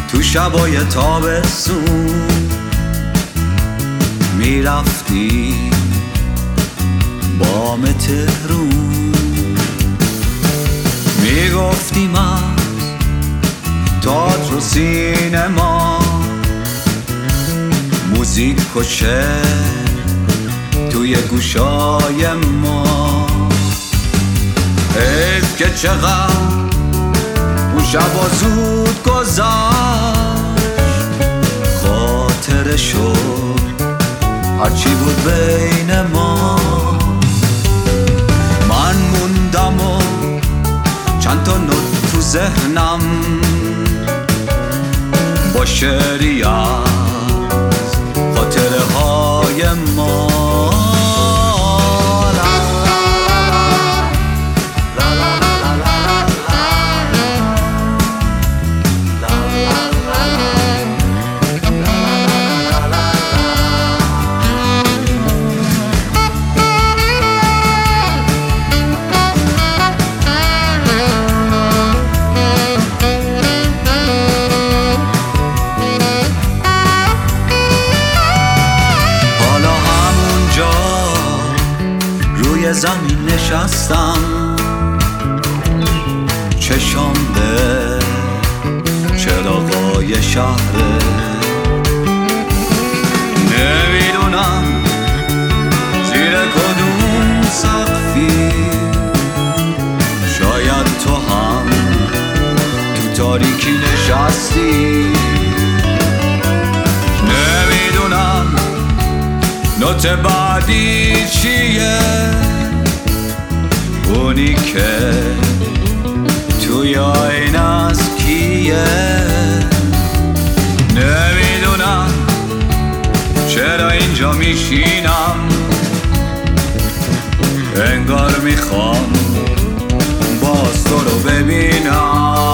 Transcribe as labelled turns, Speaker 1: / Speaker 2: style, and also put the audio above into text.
Speaker 1: تو شبای تابستون میرفتی بام تهرون، میگفتی من تئاتر و سینما، موزیک و شعر توی گوشای ما. حیف که چقدر اون شبا زود گذشت، خاطره شد هرچی بود بین ما. من موندم و چند تا نوت تو ذهنم با شعری از خاطره های ما. زمین نشستم، چشم به چراغای شهره، نمیدونم زیر کدوم سقفی، شاید تو هم تو تاریکی نشستی. نمیدونم نوت بعدی چیه، اونی که توی آینه از کیه. نمیدونم چرا اینجا میشینم، انگار میخوام باز تو رو ببینم.